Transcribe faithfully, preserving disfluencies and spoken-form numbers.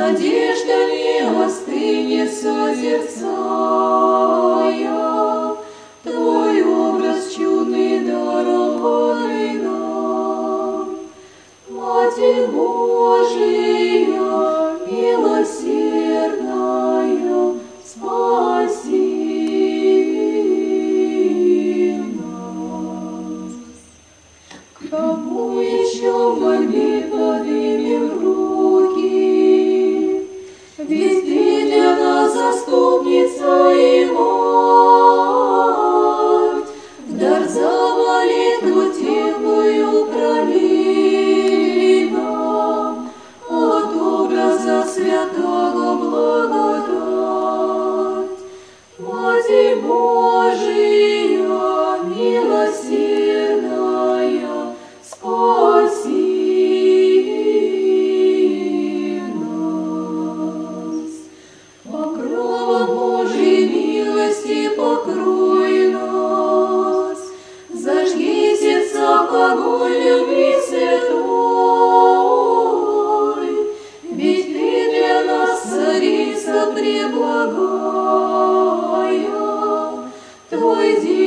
надежда не остынет, созерцая Твой образ чудный, дарованный нам. Матерь Божия, милосердная, спаси нас. К кому еще в мольбе поднимем руки? Ведь Ты для нас заступница и мать. В дар за молитву теплую пролей нам от образа святого благодать. Матерь Божия, милосердная, спаси нас. Покровом Божьей милости покрой нас, зажги сердца в огонь любви святой, ведь Ты для нас царица преблагая, Твой день